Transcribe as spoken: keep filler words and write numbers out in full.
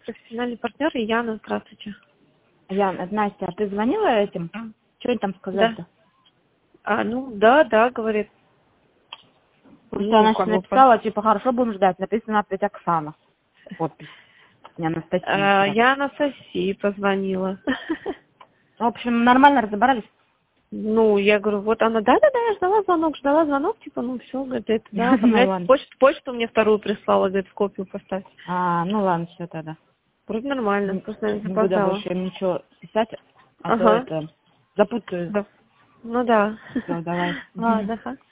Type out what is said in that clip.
профессиональный партнер и Яна, здравствуйте. Яна, это Настя, а ты звонила этим? А. Что они там сказали-то? Да. А, ну, да, да, говорит. Просто Ну, она как сейчас бы, написала, типа, хорошо, будем ждать. Написано опять Оксана. Подпись. Не а, Анастасия. я на Соси позвонила. В общем, нормально разобрались? Ну, я говорю, вот она, да-да-да, я ждала звонок, ждала звонок, типа, ну, все, говорит, да, Ну оформлять ладно. почту, почту мне вторую прислала, говорит, в копию поставь. А, ну ладно, все тогда. Вроде нормально, Не просто я не буду я запоздала. больше им ничего писать, а то Ага, это запутаю. да. Ну да. Все, давай. Мгм. Ладно, ага.